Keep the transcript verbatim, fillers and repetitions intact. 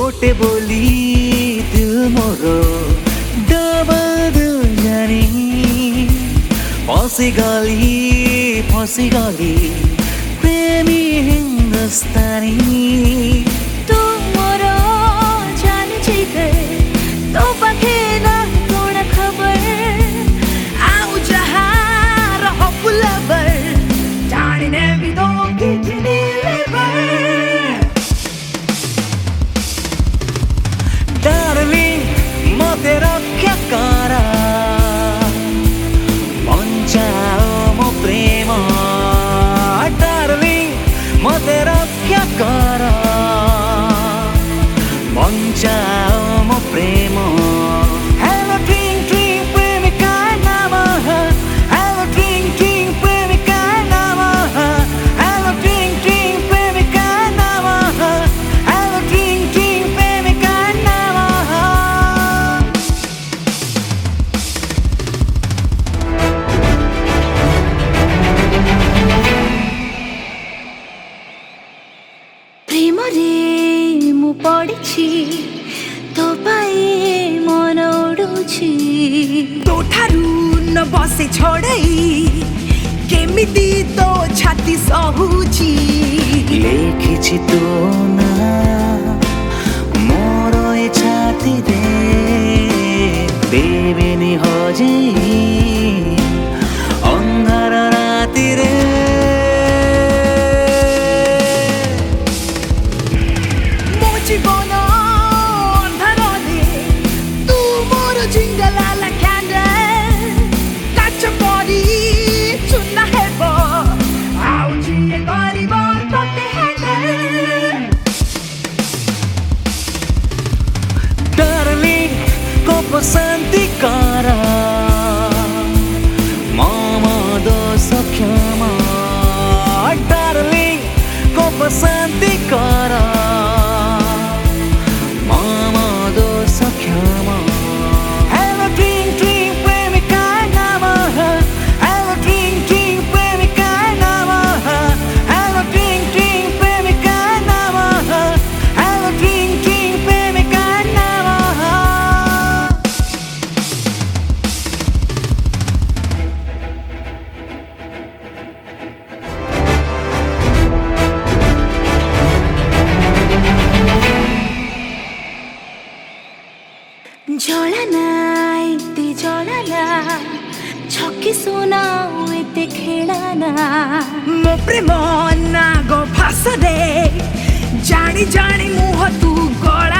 गोटे बोली दिल मोरो डबल दिल जानी फसी गली फसी गली प्रेमी हिंदुस्तानी तू मोरो जान जिगर तो पाखे ना कोण खबर आउ जहाँ रहो पुलबर जाने भी दो कितनी लेबर डार्लिंग मते रक्षा करा बंचाओ मो प्रेम डार्लिंग मते रक्षा करा बंचाओ मो प्रेम हेलो ड्रिंक ड्रिंक प्रेमिका नमः हेलो ड्रिंक ड्रिंक प्रेमिका नमः हेलो ड्रिंक ड्रिंक प्रेमिका नमः हेलो ड्रिंक ड्रिंक प्रेमिका नमः प्रेम रे मु पड़िछि तो पाए मन उडुछि तो ठारू न बसे छोड़ई केमिति तो छाती सहुछि लेखिछि तो ना मोर ए छाती रे देवेनी हजे अंधार राति रे मो जीवन अंधार रे तू मोर जिंगलाला कैंडल काच परी चुना हेबो आउ जिए गरीब तोते हैंडल डार्लिंग को पसंदी करा मामा दोष क्षमा डार्लिंग को पसंदी करा मामा दोष क्षमा हेलो ड्रिंक ड्रिंक प्रेमिका नमः हेलो ड्रिंक ड्रिंक प्रेमिका नमः हेलो ड्रिंक ड्रिंक प्रेमिका नमः हेलो ड्रिंक ड्रिंक प्रेमिका नमः जळना एते जळना छकी सुना एते खेळना मो प्रेम नाग फास रे जानी जानी मुह तू गळा